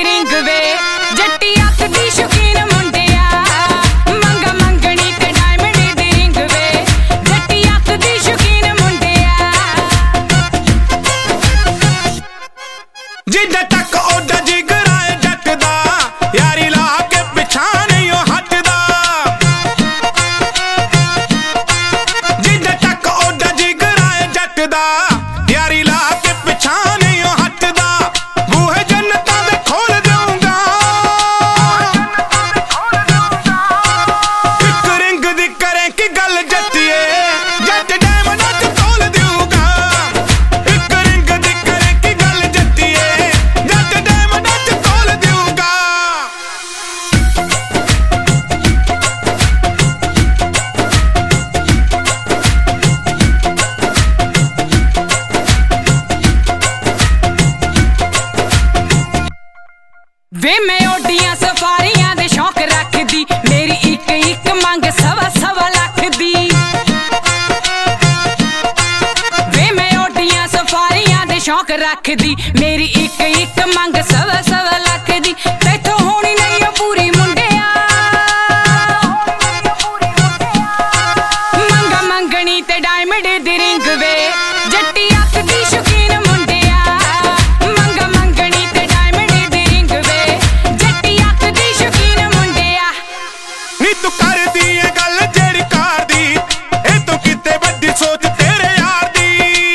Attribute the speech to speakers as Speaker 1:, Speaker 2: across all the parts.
Speaker 1: ring वे जट्टी अख दी शौकीन मुंडिया मंगा मंगनी ते डायमंड दी रिंग वे जट्टी अख दी शौकीन मुंडिया
Speaker 2: जिद्द तक ओदा जिगरा है जटदा यारी ला के पिछा नहीं ओ हटदा जिद्द तक ओदा जिगरा है जटदा यारी ला के पिछा नहीं ओ हटदा बूहे जन्नतां दे खोल दूंगा इक रिंग दी करे की गल जट्टिए जट डायमंड च तोल दूंगा इक रिंग दी करे की गल जट्टिए जट डायमंड च तोल दूंगा
Speaker 1: वे मैं ओडियां सफारियां दे शौक रखदी मेरी इक इक मंग सवा सवा लख दी वे मैं ओडियां सफारियां दे शौक रखदी मेरी इक इक मंग सवा सवा लख दी तैथों होनी नहीं ओ पूरी मुंडिया मंगा मंगनी ते डायमंड दी रिंग वे जट्टी अख दी शौकीन मुंडिया मंगा मंगनी ते डायमंड दी रिंग वे जट्टी अख दी शौकीन मुंडिया
Speaker 2: नी तू कर दी है गल जेड़ी कार दी ए तू किते वड्डी सोच तेरे यार दी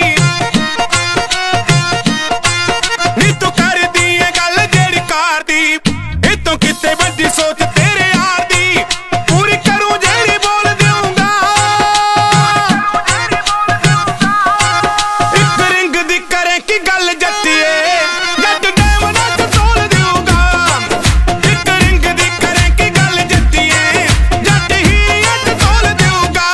Speaker 2: नी तू कर दी है गल जेड़ी कार दी ए तू किते वड्डी सोच तेरे यार दी पूरी करूं जेड़ी बोल दूंगा इक रिंग दी करे की गल जट्टिए जट डायमंड च तोल दूंगा इक रिंग दी करे की गल जट्टिए जट ही अच तोल दूंगा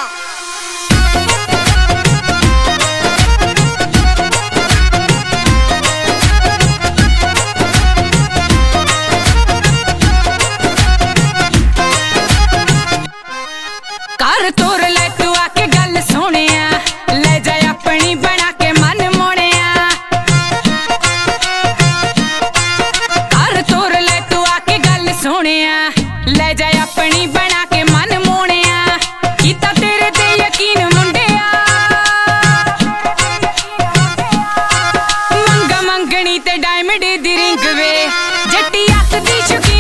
Speaker 1: कर तोर ले तू आके गल सोनिया ले जा अपनी बना के मन मोनिया कर तोर ले तू आके गल सोनिया ले जा अपनी बना के मन मोनिया कीता तेरे ते यकीन मुंडिया मंगा मंगनी ते डायमंड दी रिंग वे जट्टी अख दी शौकीन